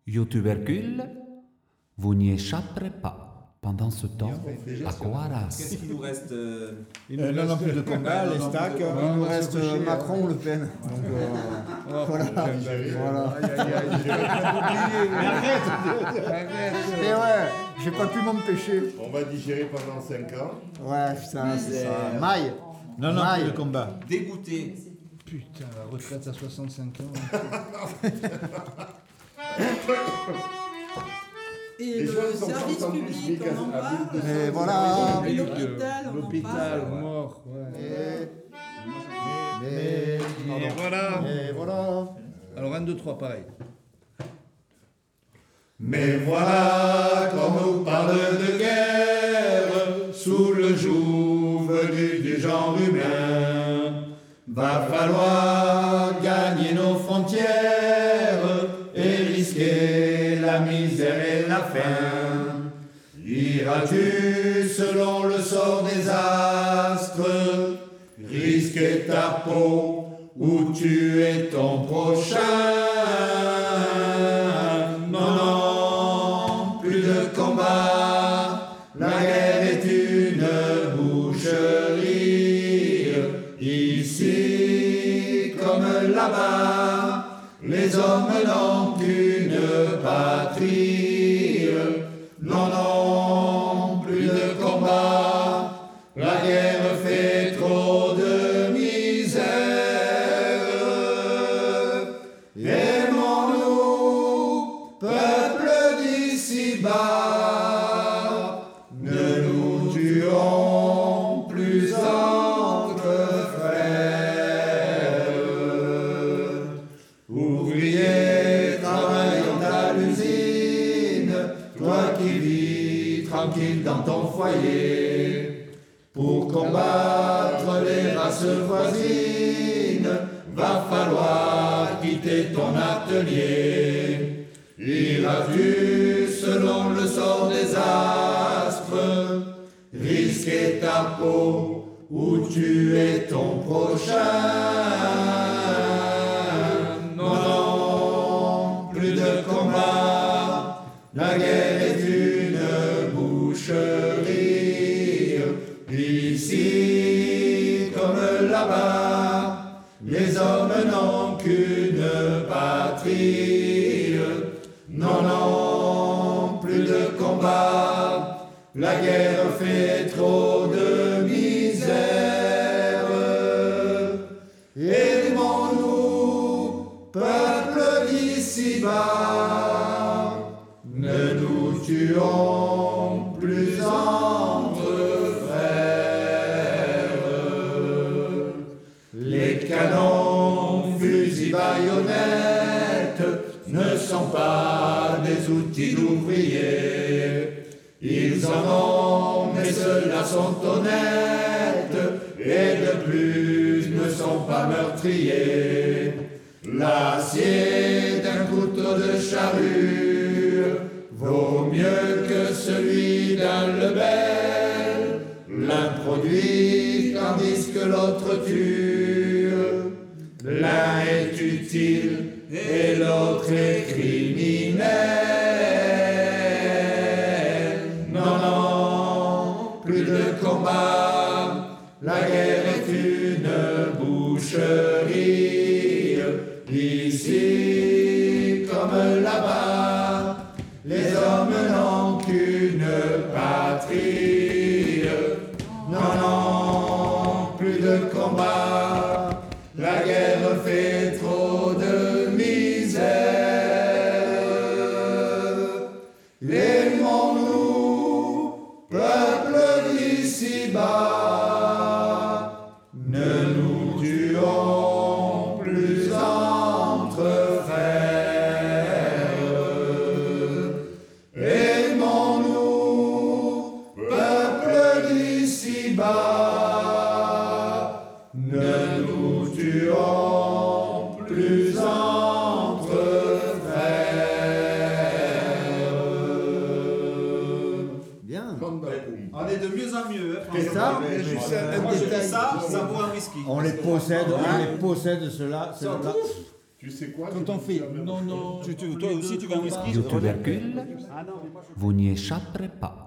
Yo tubercule, vous n'y échapperez pas. Pendant ce temps, à Coaras. Qu'est-ce qu'il nous reste Non plus de combat, les stacks. Il nous reste Macron ou Le Pen. Donc, voilà. Et ouais, j'ai pas pu m'empêcher. On va digérer pendant 5 ans. Ouais, putain, c'est ça. Maille. Non, Maille. plus de combat. Dégoûté. Putain, la retraite à 65 ans. Et Les le jeunes sont service entendus public, SMIC on en à parle. 1200. Et voilà. Et l'hôpital, on en L'hôpital, parle. mort. Ouais. Mais voilà. Et voilà. Alors 1, 2, 3, pareil. Mais voilà qu'on nous parle de guerre sous le joug venu du genre humain. Va falloir gagner nos frontières et risquer la misère et la faim. Iras-tu selon le sort des astres, risquer ta peau ou tuer ton prochain? Non, non, plus de combat, la guerre est une boucherie. Ici, comme là-bas, les hommes n'ont qu'une patrie. Non, non, plus de combat, la guerre fait trop de misère. Aimons-nous, peuple d'ici-bas, ne nous tuons plus entre frères. Ouvrier travaillant à l'usine, toi qui vis tranquille dans ton foyer, pour combattre les races voisines, va falloir quitter ton atelier. Iras-tu selon le sort des astres, risquer ta peau ou tuer ton prochain? Non, non, plus de combat, la guerre est une boucherie. Ici, comme là-bas, les hommes n'ont qu'une patrie. Non, non, plus de combat, la guerre fait trop de misère. Aimons-nous, peuple d'ici-bas, ne nous tuons plus entre frères. Les canons, fusils, baïonnettes ne sont pas des outils d'ouvriers. Ils en ont, mais ceux-là sont honnêtes et de plus ne sont pas meurtriers. L'acier d'un couteau de charrue vaut mieux que celui d'un lebel. L'un produit tandis que l'autre tue. L'un est utile et l'autre est criminel. Non, non, plus de combat, la guerre est une boucherie. Ici, comme là-bas, les hommes n'ont qu'une patrie. Non, non, plus de combat, la guerre fait trop de misère. Aimons-nous, peuple d'ici-bas, ne nous tuons plus entre frères. Aimons-nous, peuple d'ici-bas, ne nous tuons plus entre frères. Bien. On est de mieux en mieux. Hein, Et ça, Juste Moi, un je dis détail. ça vaut un whisky. on les possède ceux-là. Ça, ceux-là. Tu Tu sais quoi? Quand on fait non, non, Toi aussi, tu veux un whisky? Du tubercule, vous n'y échapperez pas.